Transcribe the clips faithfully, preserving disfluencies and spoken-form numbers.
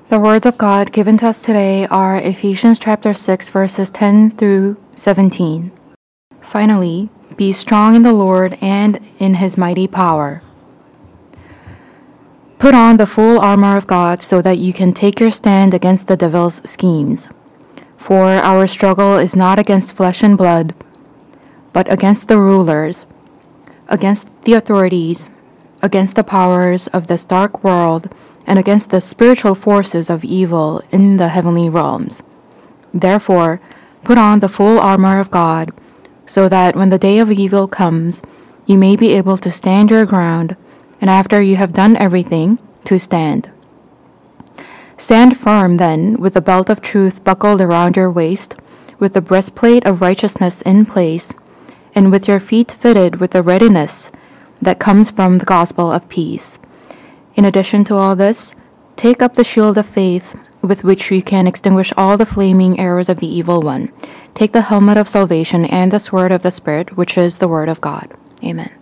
The words of God given to us today are Ephesians chapter six, verses ten through seventeen. Finally, be strong in the Lord and in his mighty power. Put on the full armor of God so that you can take your stand against the devil's schemes. For our struggle is not against flesh and blood, but against the rulers, against the authorities, against the powers of this dark world, and against the spiritual forces of evil in the heavenly realms. Therefore, put on the full armor of God, so that when the day of evil comes, you may be able to stand your ground, and after you have done everything, to stand. Stand firm then, with the belt of truth buckled around your waist, with the breastplate of righteousness in place, and with your feet fitted with the readiness that comes from the gospel of peace. In addition to all this, take up the shield of faith, with which you can extinguish all the flaming arrows of the evil one. Take the helmet of salvation and the sword of the Spirit, which is the word of God. Amen.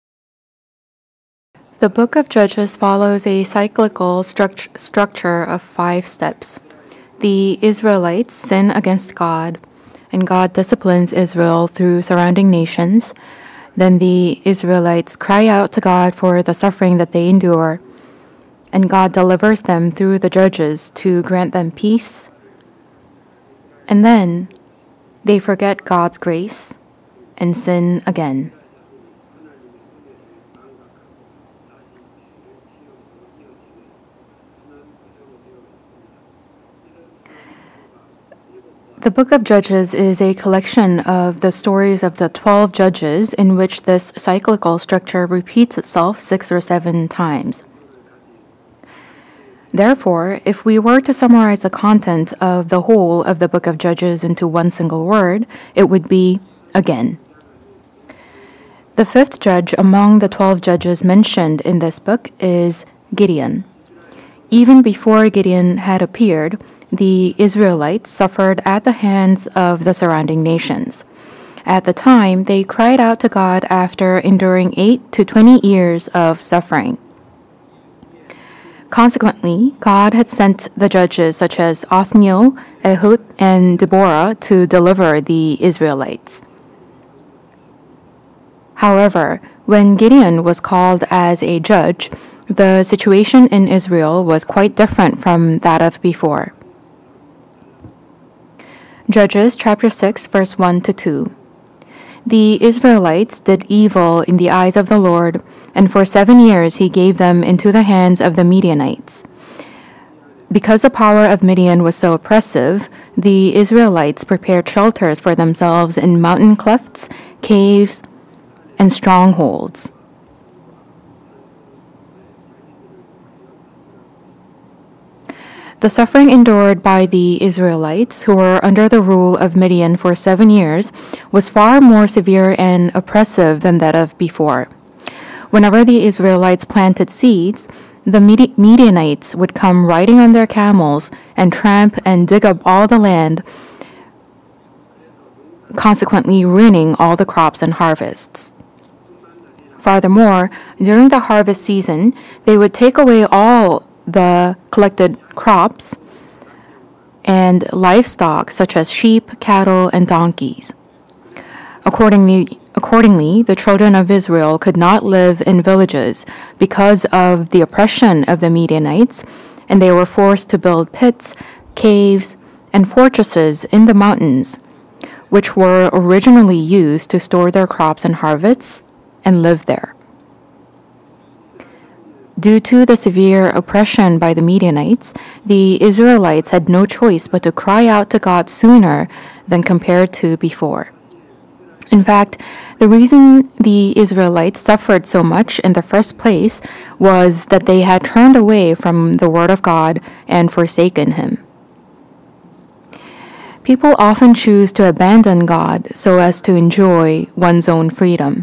The book of Judges follows a cyclical struct- structure of five steps. The Israelites sin against God, and God disciplines Israel through surrounding nations. Then the Israelites cry out to God for the suffering that they endure, and God delivers them through the judges to grant them peace. And then they forget God's grace and sin again. The book of Judges is a collection of the stories of the twelve judges in which this cyclical structure repeats itself six or seven times. Therefore, if we were to summarize the content of the whole of the book of Judges into one single word, it would be again. The fifth judge among the twelve judges mentioned in this book is Gideon. Even before Gideon had appeared, the Israelites suffered at the hands of the surrounding nations. At the time, they cried out to God after enduring eight to twenty years of suffering. Consequently, God had sent the judges such as Othniel, Ehud, and Deborah to deliver the Israelites. However, when Gideon was called as a judge, the situation in Israel was quite different from that of before. Judges chapter six, verse one to two. The Israelites did evil in the eyes of the Lord, and for seven years he gave them into the hands of the Midianites. Because the power of Midian was so oppressive, the Israelites prepared shelters for themselves in mountain clefts, caves, and strongholds. The suffering endured by the Israelites, who were under the rule of Midian for seven years, was far more severe and oppressive than that of before. Whenever the Israelites planted seeds, the Midianites would come riding on their camels and tramp and dig up all the land, consequently ruining all the crops and harvests. Furthermore, during the harvest season, they would take away all the collected crops and livestock such as sheep, cattle, and donkeys. Accordingly, accordingly, the children of Israel could not live in villages because of the oppression of the Midianites, and they were forced to build pits, caves, and fortresses in the mountains, which were originally used to store their crops and harvests and live there. Due to the severe oppression by the Midianites, the Israelites had no choice but to cry out to God sooner than compared to before. In fact, the reason the Israelites suffered so much in the first place was that they had turned away from the Word of God and forsaken Him. People often choose to abandon God so as to enjoy one's own freedom.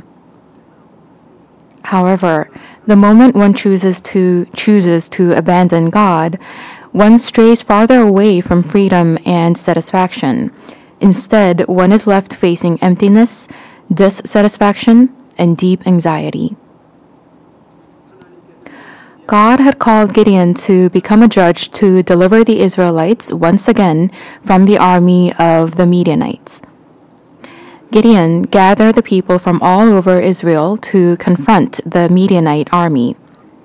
However, the moment one chooses to chooses to abandon God, one strays farther away from freedom and satisfaction. Instead, one is left facing emptiness, dissatisfaction, and deep anxiety. God had called Gideon to become a judge to deliver the Israelites once again from the army of the Midianites. Gideon gathered the people from all over Israel to confront the Midianite army.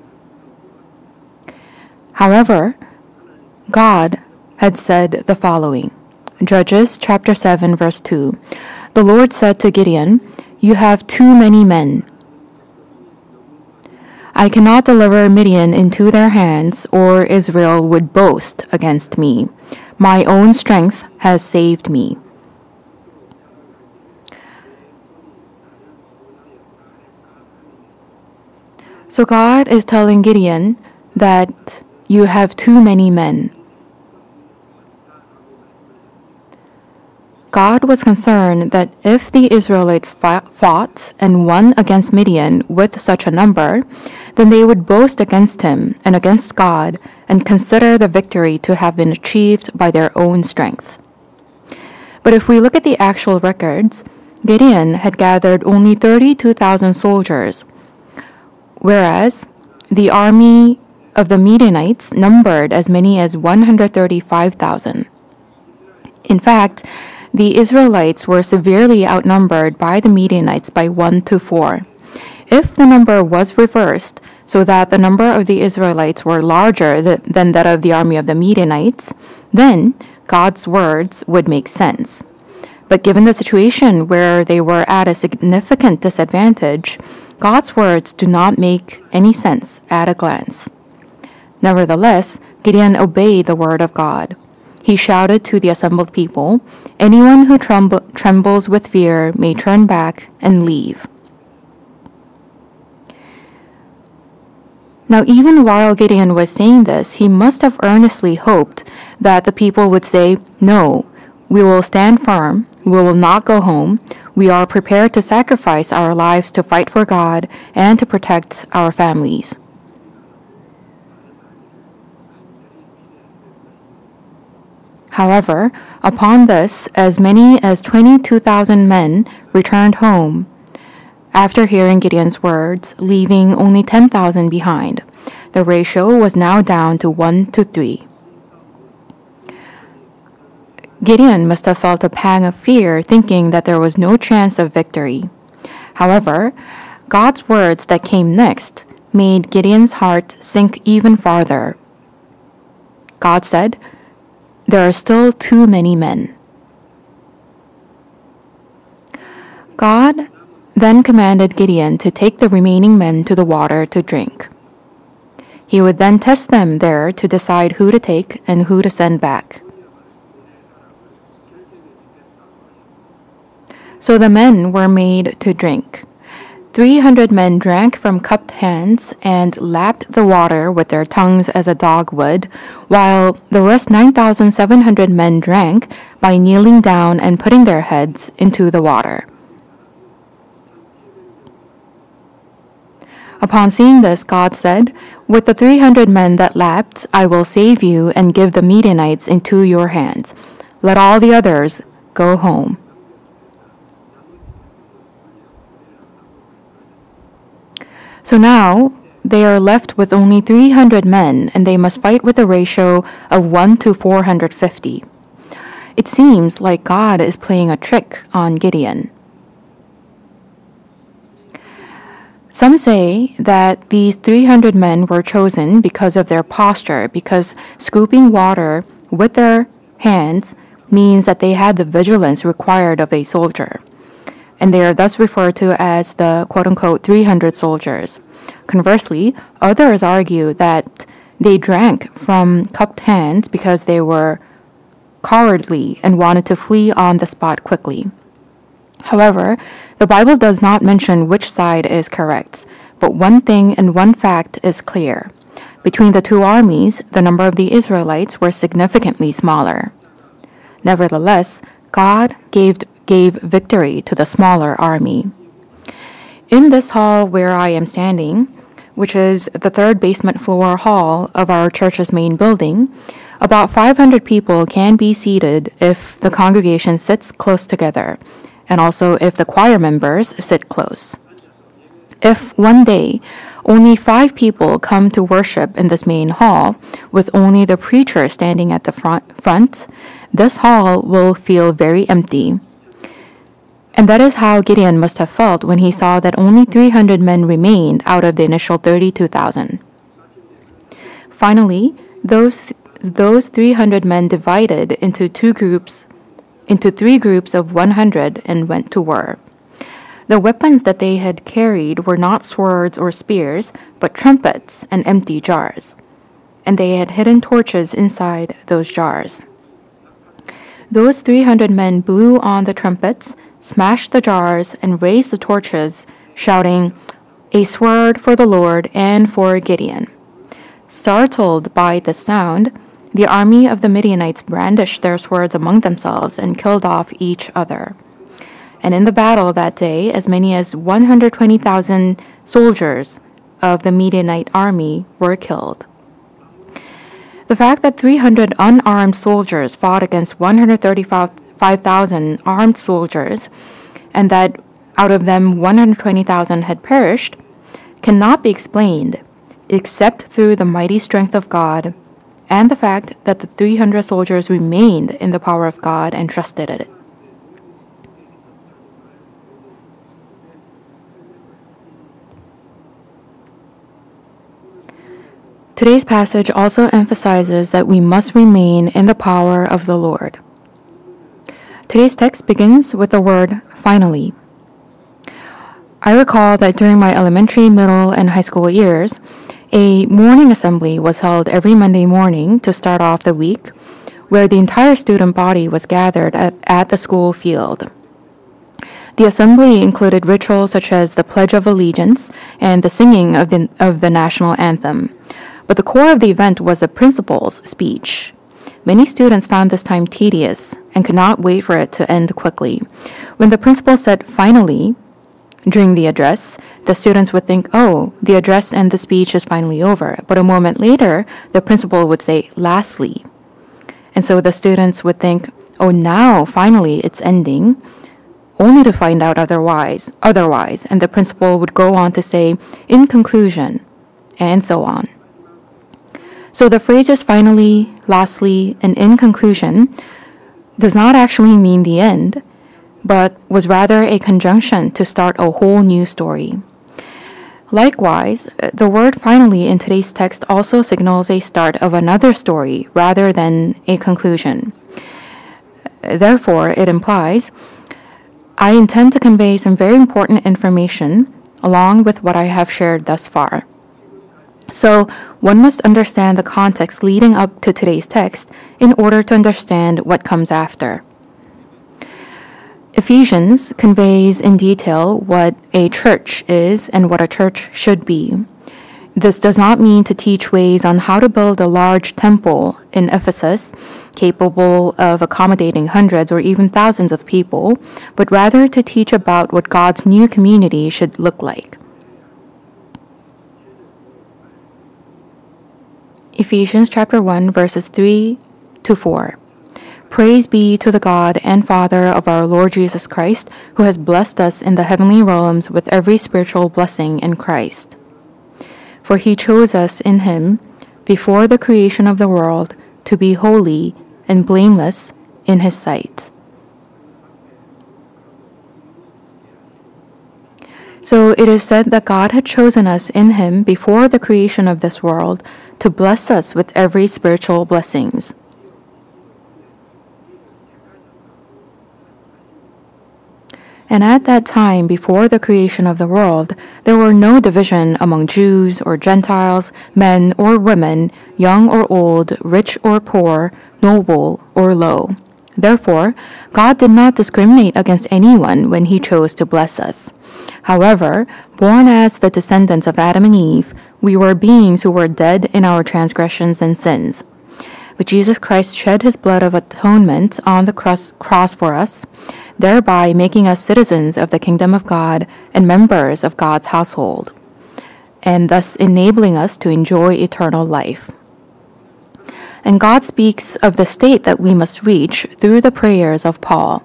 However, God had said the following. Judges chapter seven verse two. The Lord said to Gideon, "You have too many men. I cannot deliver Midian into their hands, or Israel would boast against me. My own strength has saved me." So God is telling Gideon that you have too many men. God was concerned that if the Israelites fought and won against Midian with such a number, then they would boast against him and against God and consider the victory to have been achieved by their own strength. But if we look at the actual records, Gideon had gathered only thirty-two thousand soldiers, whereas the army of the Midianites numbered as many as one hundred thirty-five thousand. In fact, the Israelites were severely outnumbered by the Midianites by one to four. If the number was reversed so that the number of the Israelites were larger th- than that of the army of the Midianites, then God's words would make sense. But given the situation where they were at a significant disadvantage, God's words do not make any sense at a glance. Nevertheless, Gideon obeyed the word of God. He shouted to the assembled people, "Anyone who tremb- trembles with fear may turn back and leave." Now, even while Gideon was saying this, he must have earnestly hoped that the people would say, "No, we will stand firm. We will not go home. We are prepared to sacrifice our lives to fight for God and to protect our families." However, upon this, as many as twenty-two thousand men returned home after hearing Gideon's words, leaving only ten thousand behind. The ratio was now down to one to three. Gideon must have felt a pang of fear, thinking that there was no chance of victory. However, God's words that came next made Gideon's heart sink even farther. God said, "There are still too many men." God then commanded Gideon to take the remaining men to the water to drink. He would then test them there to decide who to take and who to send back. So the men were made to drink. Three hundred men drank from cupped hands and lapped the water with their tongues as a dog would, while the rest nine thousand seven hundred men drank by kneeling down and putting their heads into the water. Upon seeing this, God said, "With the three hundred men that lapped, I will save you and give the Midianites into your hands. Let all the others go home." So now they are left with only three hundred men, and they must fight with a ratio of one to four hundred fifty. It seems like God is playing a trick on Gideon. Some say that these three hundred men were chosen because of their posture, because scooping water with their hands means that they had the vigilance required of a soldier, and they are thus referred to as the quote-unquote three hundred soldiers. Conversely, others argue that they drank from cupped hands because they were cowardly and wanted to flee on the spot quickly. However, the Bible does not mention which side is correct, but one thing and one fact is clear. Between the two armies, the number of the Israelites were significantly smaller. Nevertheless, God gave, gave victory to the smaller army. In this hall where I am standing, which is the third basement floor hall of our church's main building, about five hundred people can be seated if the congregation sits close together, and also if the choir members sit close. If one day only five people come to worship in this main hall, with only the preacher standing at the front, front, this hall will feel very empty. And that is how Gideon must have felt when he saw that only three hundred men remained out of the initial thirty-two thousand. Finally, those those three hundred men divided into two groups, into three groups of one hundred and went to war. The weapons that they had carried were not swords or spears, but trumpets and empty jars. And they had hidden torches inside those jars. Those three hundred men blew on the trumpets, smashed the jars, and raised the torches, shouting, "A sword for the Lord and for Gideon." Startled by the sound, the army of the Midianites brandished their swords among themselves and killed off each other. And in the battle that day, as many as one hundred twenty thousand soldiers of the Midianite army were killed. The fact that three hundred unarmed soldiers fought against one hundred thirty-five thousand armed soldiers, and that out of them one hundred twenty thousand had perished, cannot be explained except through the mighty strength of God and the fact that the three hundred soldiers remained in the power of God and trusted it. Today's passage also emphasizes that we must remain in the power of the Lord. Today's text begins with the word finally. I recall that during my elementary, middle, and high school years, a morning assembly was held every Monday morning to start off the week, where the entire student body was gathered at, at the school field. The assembly included rituals such as the Pledge of Allegiance and the singing of the, of the national anthem. But the core of the event was the principal's speech. Many students found this time tedious and could not wait for it to end quickly. When the principal said finally during the address, the students would think, oh, the address and the speech is finally over. But a moment later, the principal would say lastly. And so the students would think, oh, now finally it's ending, only to find out otherwise, otherwise. And the principal would go on to say, in conclusion, and so on. So the phrases finally, lastly, and in conclusion does not actually mean the end, but was rather a conjunction to start a whole new story. Likewise, the word finally in today's text also signals a start of another story rather than a conclusion. Therefore, it implies, I intend to convey some very important information along with what I have shared thus far. So, one must understand the context leading up to today's text in order to understand what comes after. Ephesians conveys in detail what a church is and what a church should be. This does not mean to teach ways on how to build a large temple in Ephesus, capable of accommodating hundreds or even thousands of people, but rather to teach about what God's new community should look like. Ephesians chapter one, verses three to four. Praise be to the God and Father of our Lord Jesus Christ, who has blessed us in the heavenly realms with every spiritual blessing in Christ. For he chose us in him, before the creation of the world, to be holy and blameless in his sight. So it is said that God had chosen us in him before the creation of this world to bless us with every spiritual blessings. And at that time, before the creation of the world, there were no division among Jews or Gentiles, men or women, young or old, rich or poor, noble or low. Therefore, God did not discriminate against anyone when he chose to bless us. However, born as the descendants of Adam and Eve, we were beings who were dead in our transgressions and sins. But Jesus Christ shed his blood of atonement on the cross, cross for us, thereby making us citizens of the kingdom of God and members of God's household, and thus enabling us to enjoy eternal life. And God speaks of the state that we must reach through the prayers of Paul.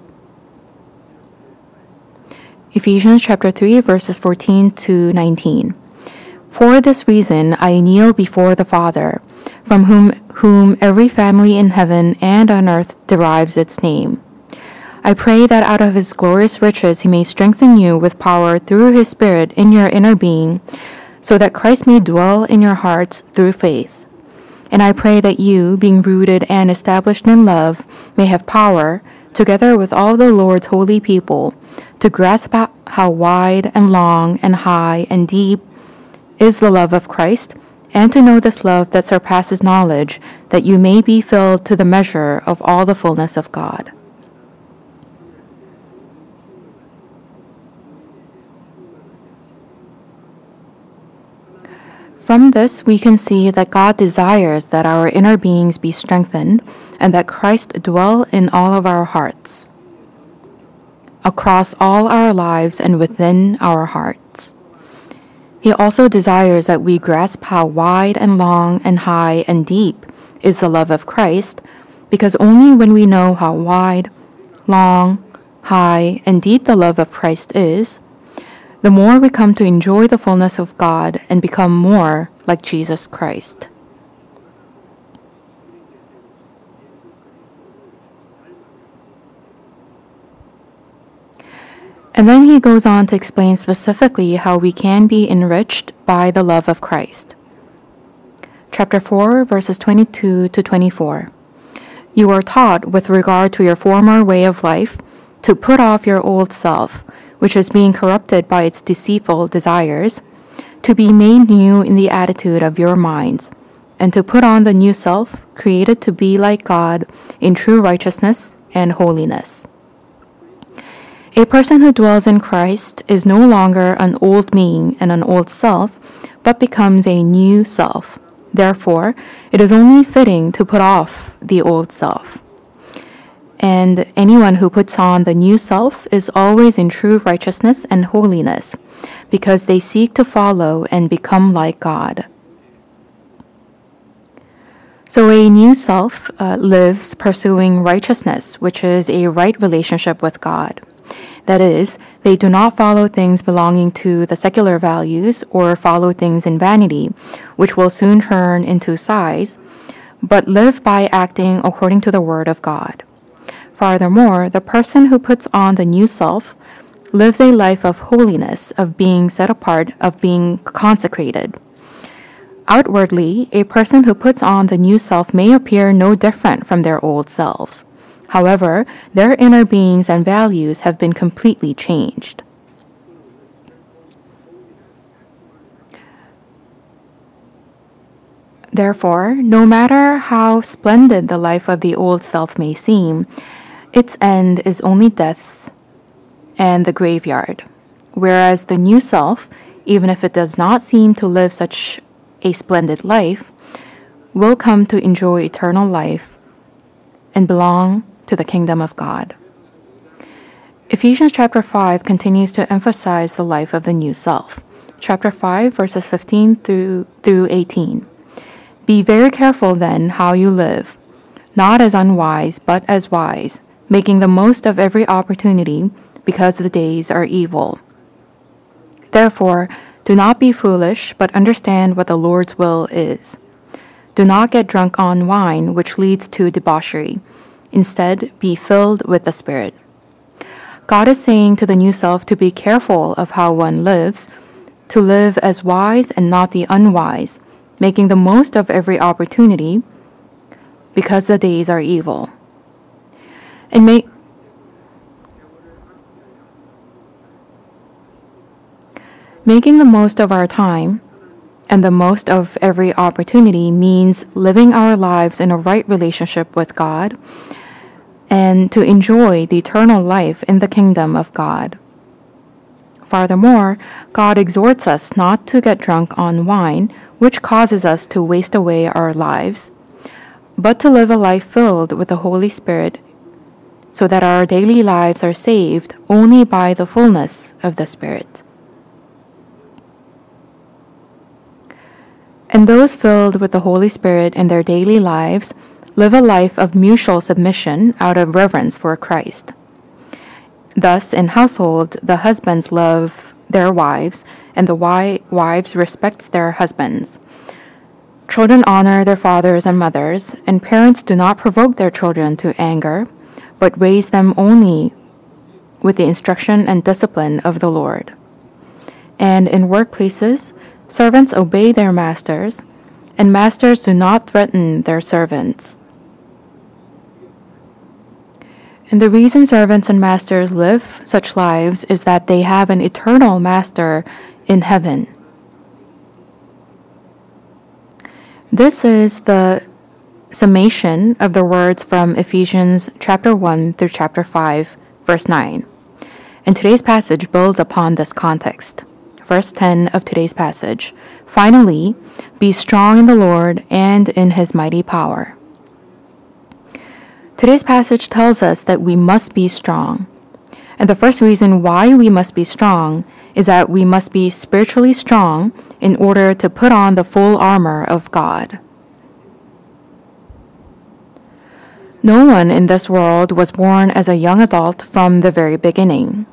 Ephesians chapter three, verses fourteen to nineteen. For this reason I kneel before the Father, from whom, whom every family in heaven and on earth derives its name. I pray that out of his glorious riches he may strengthen you with power through his Spirit in your inner being, so that Christ may dwell in your hearts through faith. And I pray that you, being rooted and established in love, may have power, together with all the Lord's holy people, to grasp how wide and long and high and deep is the love of Christ, and to know this love that surpasses knowledge, that you may be filled to the measure of all the fullness of God. From this, we can see that God desires that our inner beings be strengthened and that Christ dwell in all of our hearts, across all our lives and within our hearts. He also desires that we grasp how wide and long and high and deep is the love of Christ, because only when we know how wide, long, high, and deep the love of Christ is, the more we come to enjoy the fullness of God and become more like Jesus Christ. And then he goes on to explain specifically how we can be enriched by the love of Christ. Chapter four, verses twenty-two to twenty-four. You are taught with regard to your former way of life to put off your old self, which is being corrupted by its deceitful desires, to be made new in the attitude of your minds, and to put on the new self, created to be like God in true righteousness and holiness. A person who dwells in Christ is no longer an old me and an old self, but becomes a new self. Therefore, it is only fitting to put off the old self. And anyone who puts on the new self is always in true righteousness and holiness, because they seek to follow and become like God. So a new self uh, lives pursuing righteousness, which is a right relationship with God. That is, they do not follow things belonging to the secular values or follow things in vanity, which will soon turn into sighs, but live by acting according to the word of God. Furthermore, the person who puts on the new self lives a life of holiness, of being set apart, of being consecrated. Outwardly, a person who puts on the new self may appear no different from their old selves. However, their inner beings and values have been completely changed. Therefore, no matter how splendid the life of the old self may seem, its end is only death and the graveyard, whereas the new self, even if it does not seem to live such a splendid life, will come to enjoy eternal life and belong to the kingdom of God. Ephesians chapter five continues to emphasize the life of the new self. Chapter five, verses fifteen through, through eighteen. Be very careful then how you live, not as unwise, but as wise, making the most of every opportunity, because the days are evil. Therefore, do not be foolish, but understand what the Lord's will is. Do not get drunk on wine, which leads to debauchery. Instead, be filled with the Spirit. God is saying to the new self to be careful of how one lives, to live as wise and not the unwise, making the most of every opportunity, because the days are evil. And make Making the most of our time and the most of every opportunity means living our lives in a right relationship with God and to enjoy the eternal life in the kingdom of God. Furthermore, God exhorts us not to get drunk on wine, which causes us to waste away our lives, but to live a life filled with the Holy Spirit, so that our daily lives are saved only by the fullness of the Spirit. And those filled with the Holy Spirit in their daily lives live a life of mutual submission out of reverence for Christ. Thus, in household, the husbands love their wives and the wi- wives respect their husbands. Children honor their fathers and mothers, and parents do not provoke their children to anger, but raise them only with the instruction and discipline of the Lord. And in workplaces, servants obey their masters, and masters do not threaten their servants. And the reason servants and masters live such lives is that they have an eternal master in heaven. This is the summation of the words from Ephesians chapter one through chapter five, verse nine. And today's passage builds upon this context. Verse ten of today's passage. Finally, be strong in the Lord and in his mighty power. Today's passage tells us that we must be strong. And the first reason why we must be strong is that we must be spiritually strong in order to put on the full armor of God. No one in this world was born as a young adult from the very beginning.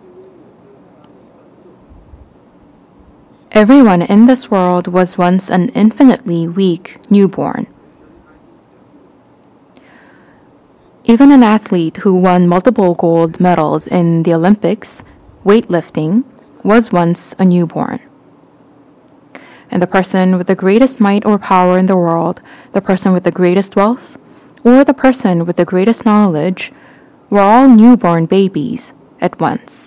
Everyone in this world was once an infinitely weak newborn. Even an athlete who won multiple gold medals in the Olympics, weightlifting, was once a newborn. And the person with the greatest might or power in the world, the person with the greatest wealth, or the person with the greatest knowledge, were all newborn babies at once.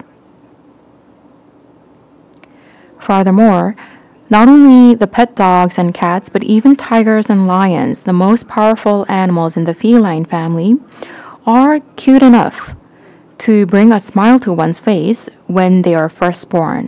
Furthermore, not only the pet dogs and cats, but even tigers and lions, the most powerful animals in the feline family, are cute enough to bring a smile to one's face when they are first born.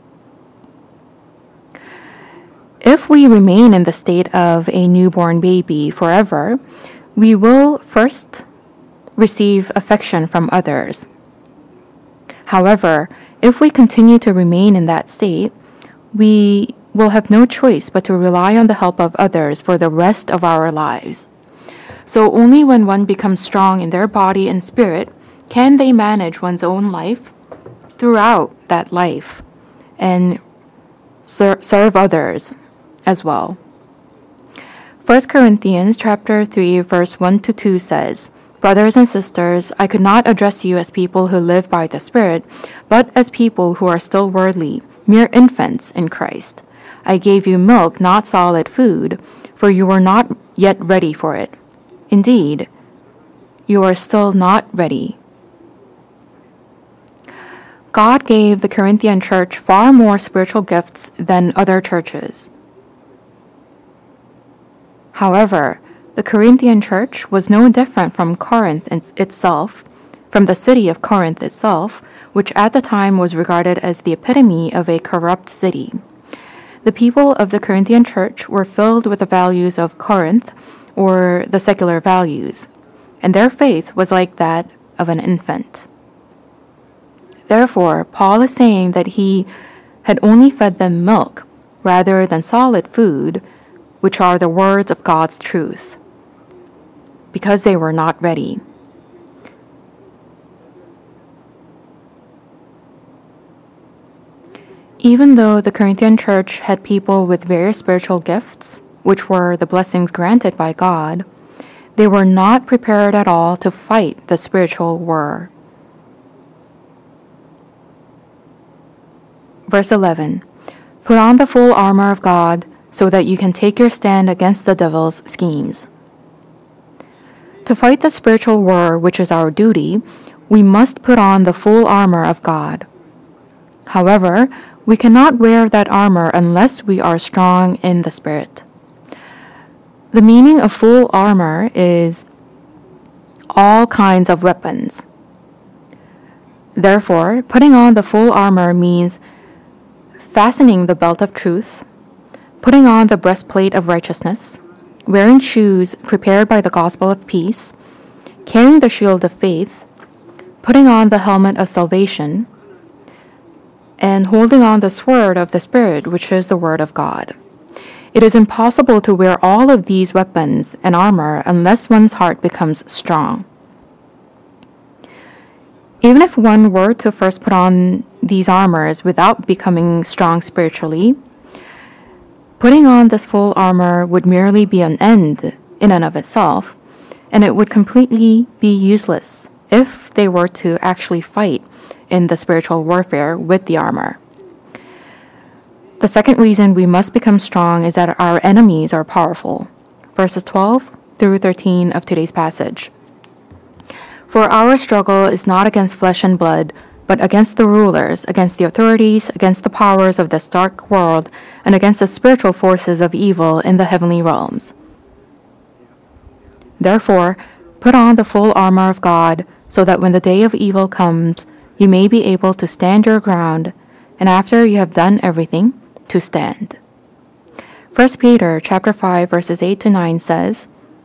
If we remain in the state of a newborn baby forever, we will first receive affection from others. However, if we continue to remain in that state, we will have no choice but to rely on the help of others for the rest of our lives. So only when one becomes strong in their body and spirit can they manage one's own life throughout that life and ser- serve others as well. First Corinthians chapter three verse one to two says, "Brothers and sisters, I could not address you as people who live by the Spirit, but as people who are still worldly, mere infants in Christ. I gave you milk, not solid food, for you were not yet ready for it. Indeed, you are still not ready." God gave the Corinthian church far more spiritual gifts than other churches. However, the Corinthian church was no different from Corinth itself, from the city of Corinth itself, which at the time was regarded as the epitome of a corrupt city. The people of the Corinthian church were filled with the values of Corinth, or the secular values, and their faith was like that of an infant. Therefore, Paul is saying that he had only fed them milk rather than solid food, which are the words of God's truth, because they were not ready. Even though the Corinthian church had people with various spiritual gifts, which were the blessings granted by God, they were not prepared at all to fight the spiritual war. Verse eleven, "Put on the full armor of God so that you can take your stand against the devil's schemes." To fight the spiritual war, which is our duty, we must put on the full armor of God. However, we cannot wear that armor unless we are strong in the Spirit. The meaning of full armor is all kinds of weapons. Therefore, putting on the full armor means fastening the belt of truth, putting on the breastplate of righteousness, wearing shoes prepared by the gospel of peace, carrying the shield of faith, putting on the helmet of salvation, and holding on the sword of the Spirit, which is the word of God. It is impossible to wear all of these weapons and armor unless one's heart becomes strong. Even if one were to first put on these armors without becoming strong spiritually, putting on this full armor would merely be an end in and of itself, and it would completely be useless if they were to actually fight in the spiritual warfare with the armor. The second reason we must become strong is that our enemies are powerful. Verses twelve through thirteen of today's passage. For our struggle is not against flesh and blood, but against the rulers, against the authorities, against the powers of this dark world, and against the spiritual forces of evil in the heavenly realms. Therefore, put on the full armor of God, so that when the day of evil comes, you may be able to stand your ground, and after you have done everything, to stand. First Peter chapter five verses eight to nine says,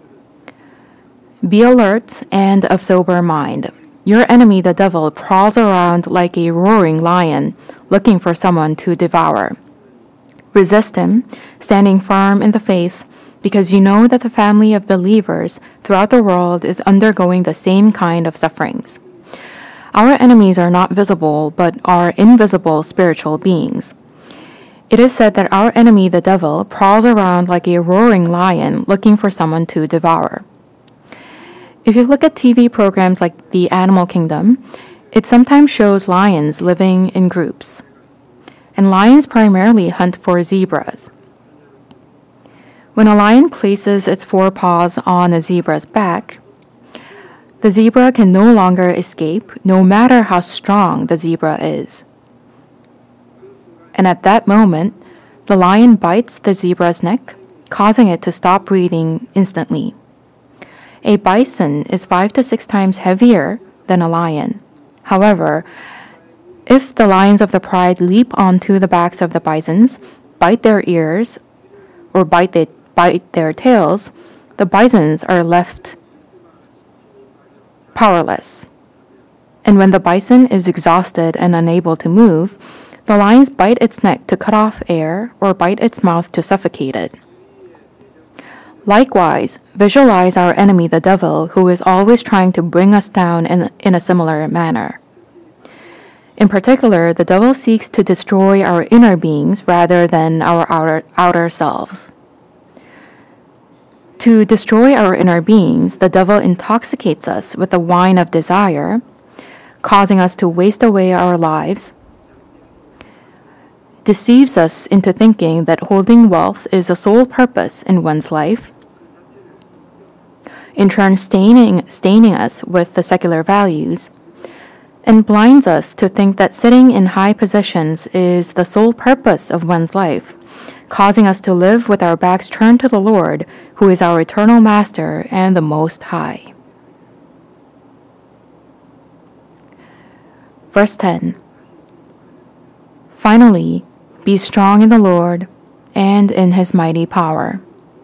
Be alert and of sober mind. Your enemy the devil prowls around like a roaring lion, looking for someone to devour. Resist him, standing firm in the faith, because you know that the family of believers throughout the world is undergoing the same kind of sufferings. Our enemies are not visible, but are invisible spiritual beings. It is said that our enemy, the devil, prowls around like a roaring lion looking for someone to devour. If you look at T V programs like The Animal Kingdom, it sometimes shows lions living in groups. And lions primarily hunt for zebras. When a lion places its forepaws on a zebra's back, the zebra can no longer escape, no matter how strong the zebra is. And at that moment, the lion bites the zebra's neck, causing it to stop breathing instantly. A bison is five to six times heavier than a lion. However, if the lions of the pride leap onto the backs of the bisons, bite their ears, or bite, the, bite their tails, the bisons are left powerless. And when the bison is exhausted and unable to move, the lions bite its neck to cut off air or bite its mouth to suffocate it. Likewise, visualize our enemy the devil, who is always trying to bring us down in, in a similar manner. In particular, the devil seeks to destroy our inner beings rather than our outer, outer selves. To destroy our inner beings, the devil intoxicates us with the wine of desire, causing us to waste away our lives, deceives us into thinking that holding wealth is a sole purpose in one's life, in turn staining, staining us with the secular values, and blinds us to think that sitting in high positions is the sole purpose of one's life, causing us to live with our backs turned to the Lord, who is our eternal Master and the Most High. Verse ten. Finally, be strong in the Lord and in His mighty power.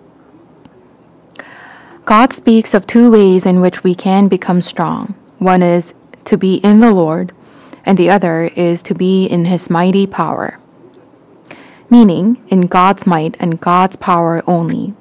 God speaks of two ways in which we can become strong. One is to be in the Lord, and the other is to be in His mighty power, meaning in God's might and God's power only.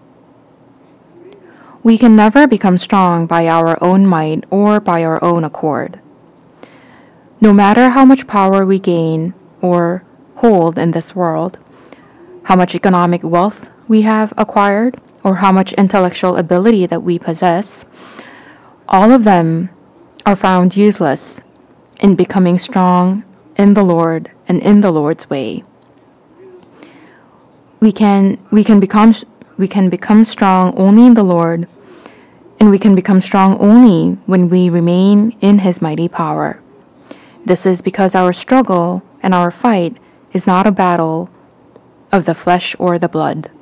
We can never become strong by our own might or by our own accord. No matter how much power we gain or hold in this world, how much economic wealth we have acquired, or how much intellectual ability that we possess, all of them are found useless in becoming strong in the Lord and in the Lord's way. We can we can become we can become strong only in the Lord, and we can become strong only when we remain in His mighty power. This is because our struggle and our fight is not a battle of the flesh or the blood.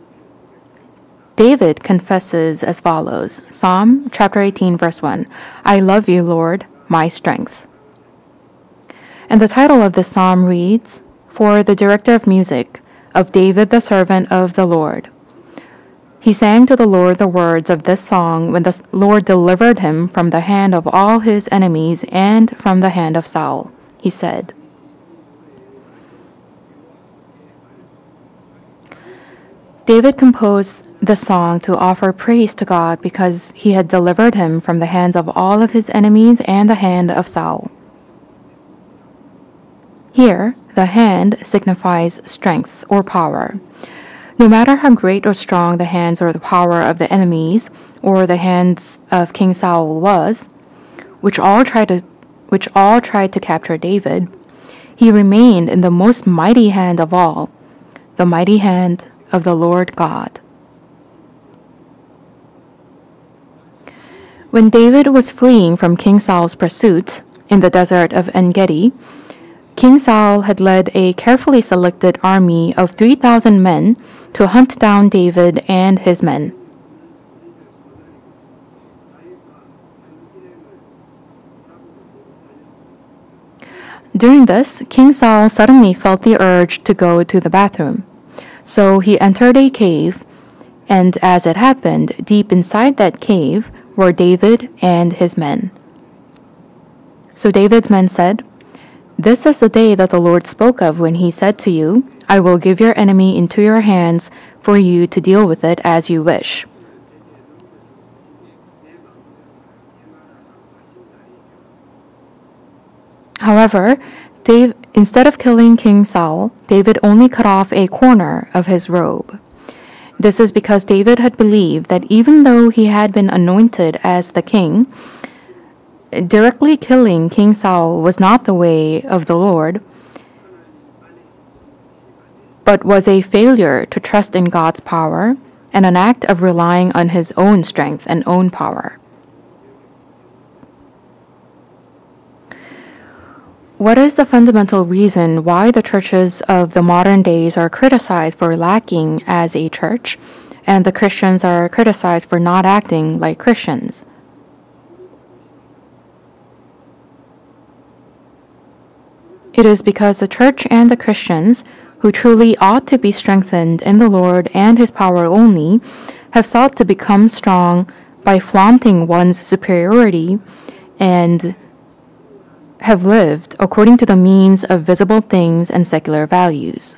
David confesses as follows, Psalm chapter eighteen, verse one, I love you, Lord, my strength. And the title of this psalm reads, For the director of music, of David the servant of the Lord. He sang to the Lord the words of this song when the Lord delivered him from the hand of all his enemies and from the hand of Saul. He said, David composed the song to offer praise to God because he had delivered him from the hands of all of his enemies and the hand of Saul. Here, the hand signifies strength or power. No matter how great or strong the hands or the power of the enemies or the hands of King Saul was, which all tried to which all tried to capture David, he remained in the most mighty hand of all, the mighty hand of the Lord God. When David was fleeing from King Saul's pursuit in the desert of En-Gedi, King Saul had led a carefully selected army of three thousand men to hunt down David and his men. During this, King Saul suddenly felt the urge to go to the bathroom. So he entered a cave, and as it happened, deep inside that cave were David and his men. So David's men said, "This is the day that the Lord spoke of when he said to you, 'I will give your enemy into your hands for you to deal with it as you wish.'" However, Dave, instead of killing King Saul, David only cut off a corner of his robe. This is because David had believed that even though he had been anointed as the king, directly killing King Saul was not the way of the Lord, but was a failure to trust in God's power and an act of relying on his own strength and own power. What is the fundamental reason why the churches of the modern days are criticized for lacking as a church, and the Christians are criticized for not acting like Christians? It is because the church and the Christians, who truly ought to be strengthened in the Lord and his power only, have sought to become strong by flaunting one's superiority and have lived according to the means of visible things and secular values.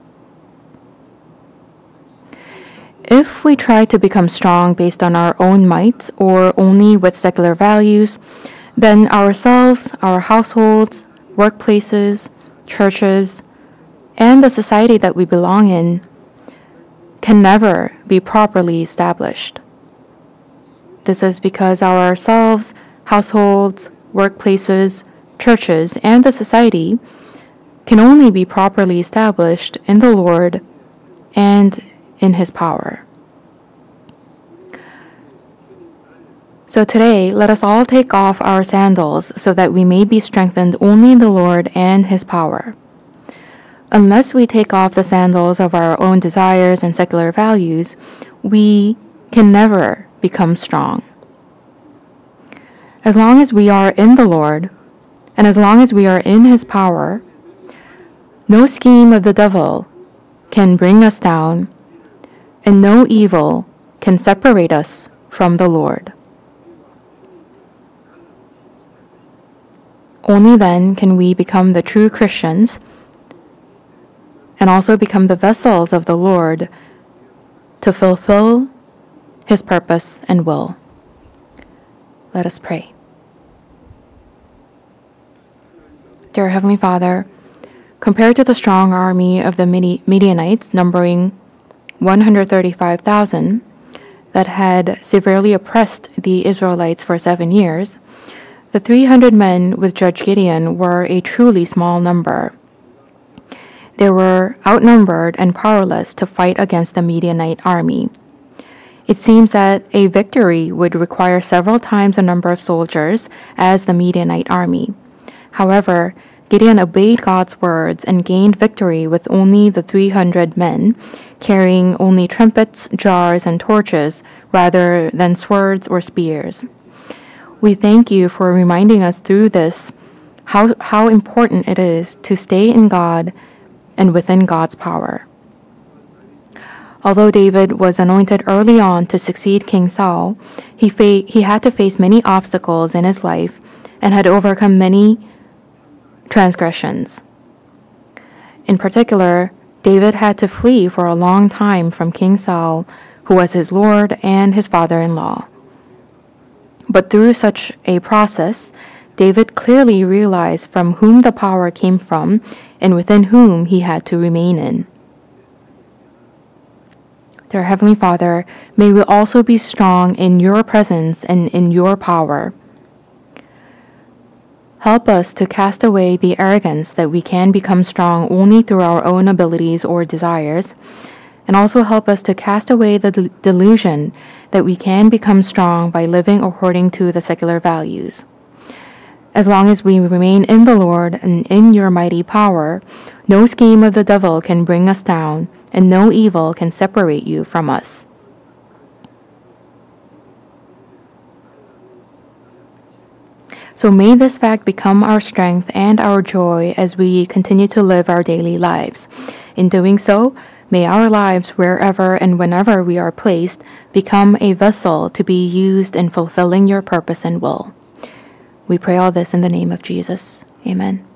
If we try to become strong based on our own might or only with secular values, then ourselves, our households, workplaces, churches, and the society that we belong in can never be properly established. This is because ourselves, households, workplaces, churches, and the society can only be properly established in the Lord and in his power. So today, let us all take off our sandals so that we may be strengthened only in the Lord and his power. Unless we take off the sandals of our own desires and secular values, we can never become strong. As long as we are in the Lord, and as long as we are in his power, no scheme of the devil can bring us down, and no evil can separate us from the Lord. Only then can we become the true Christians and also become the vessels of the Lord to fulfill his purpose and will. Let us pray. Dear Heavenly Father, compared to the strong army of the Midianites, numbering one hundred thirty-five thousand, that had severely oppressed the Israelites for seven years, the three hundred men with Judge Gideon were a truly small number. They were outnumbered and powerless to fight against the Midianite army. It seems that a victory would require several times the number of soldiers as the Midianite army. However, Gideon obeyed God's words and gained victory with only the three hundred men, carrying only trumpets, jars, and torches rather than swords or spears. We thank you for reminding us through this how, how important it is to stay in God and within God's power. Although David was anointed early on to succeed King Saul, he, fa- he had to face many obstacles in his life and had overcome many transgressions. In particular, David had to flee for a long time from King Saul, who was his lord and his father-in-law. But through such a process, David clearly realized from whom the power came from and within whom he had to remain in. Dear Heavenly Father, may we also be strong in your presence and in your power. Help us to cast away the arrogance that we can become strong only through our own abilities or desires, and also help us to cast away the del- delusion that we can become strong by living according to the secular values. As long as we remain in the Lord and in your mighty power, no scheme of the devil can bring us down, and no evil can separate you from us. So may this fact become our strength and our joy as we continue to live our daily lives. In doing so, may our lives, wherever and whenever we are placed, become a vessel to be used in fulfilling your purpose and will. We pray all this in the name of Jesus. Amen.